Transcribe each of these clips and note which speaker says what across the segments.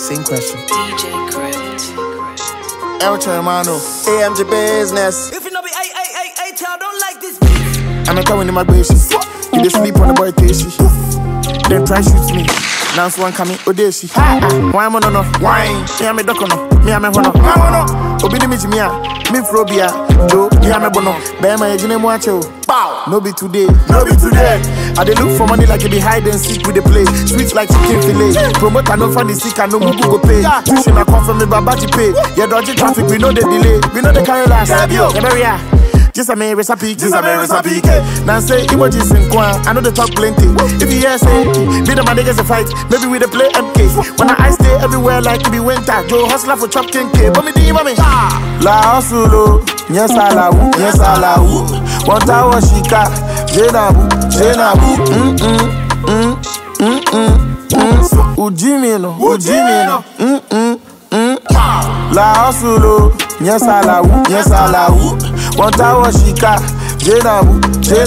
Speaker 1: Same question.
Speaker 2: DJ Crit.
Speaker 1: El Hermano.
Speaker 3: AMG business.
Speaker 4: If you know me, I don't like this beat.
Speaker 1: I'm a cow in my basis. You just sleep on the boy Tasty. Then try shoot me. Now one coming, Odeshi. Why am I no? Why? Me am a docono. Me am a hono. Obidi me Jimia. Me Frobia. Joe. Me am a bono. Bema Ejine Mwacho. Bow. No be today. No be today. I dey look for money like it be hide and seek with the play. Sweet like chicken fillet. Promote no funny sick and no mugu go pay. Tuition I come from me babaji pay. Yeah, dodgy traffic we know the delay. We know the carry last. Yeah, just a me recipe, Now say emojis in Kwan, I know they talk plenty. If you hear say, be the my niggas a fight, maybe we dey play MK. When I stay everywhere like it be winter, Joe hustler for chop king K. But me di mami, La Hustlo, yes ala wu. One tower shika, Jenabu. Ujimi no. La Hustlo, yes ala wu. One tower shika, Jenabu.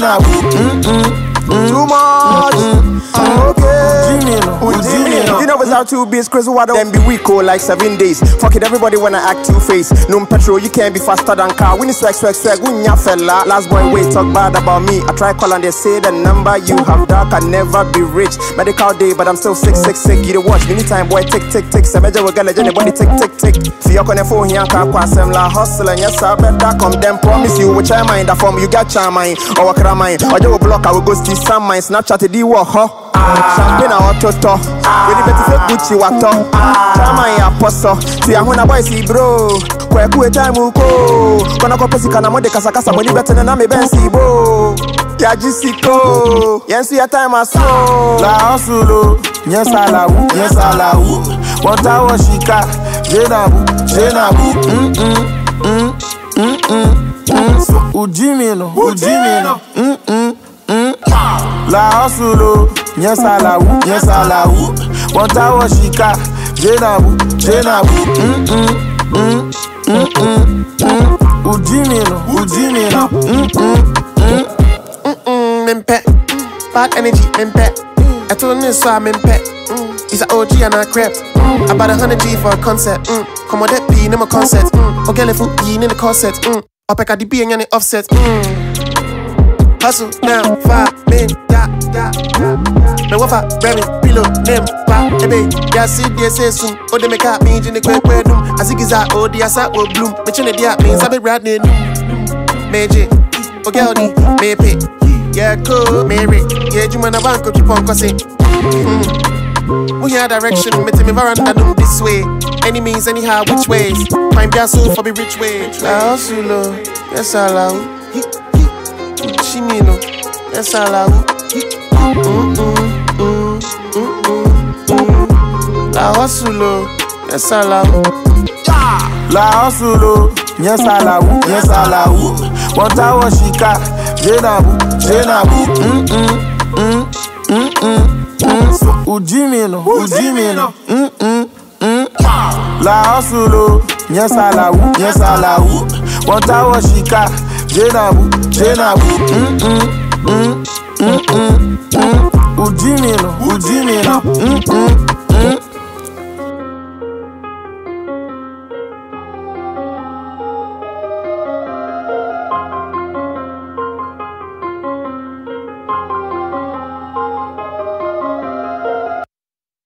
Speaker 3: Too much. Okay. You know without 2 beats, Chris, why don't be weak or like 7 days? Fuck it, everybody wanna act 2-faced. No petrol, you can't be faster than car. When you swag, when ya fella. Last boy, wait, talk bad about me. I try call and they say the number you have dark can never be rich. Medical day, but I'm still sick. You the watch, anytime boy, tick. Sebeja will get legend, body tick. See your corner phone here, can't pass them la hustle and yes, I better come. Then promise you, which I mind, the form you got charm mine, or what can mine, or you will block, I will go see some mine, Snapchat, the war, champagne or toto. When you better fake Gucci wato. Chama ya poso. See ya huna boy see bro. Kwe kuwe time uko. Kona kwa pesi kana mode kasa money better than me bensi bo. Ya jisiko. Yensu ya time aso.
Speaker 1: La Hustlo, yes ala wu. One tower shika, Jenabu. Ujimi no. La Hustlo, yes ala wu. One tower shika, Jenabu. Ujimi no.
Speaker 3: Mimpe, bad energy, mimpe. I told him so I'm mimpe. He's an OG and I crep. About 100 G for a concert. Come on, that P in my concert. Okay, let's put P in the corset. Up at the B and the offset. Hustle now, 5 men, da. Me wafa, Remy, Pilo, name, pa, ebe. Ya see, they say soon. Oh, they make up me in the quick dum. As it is out, oh, the asa will bloom. Me chine dia means I be riding. Meji, okay, Odi, me pay. Yeah, cool, Mary. Yeah, you man a bank, keep on cussing. We hear direction, me tell me veranda do this way. Any means, anyhow, which ways? Find your soul for be rich way. La Hustlo, yes ala wu. Chimino, yes ala wu. La Hustlo, yes ala wu.
Speaker 1: La Hustlo, yes ala wu. One tower shika, Jenabu. Ujimi no. La Hustlo, yes ala wu. One tower shika, Jenabu. Ujimi no.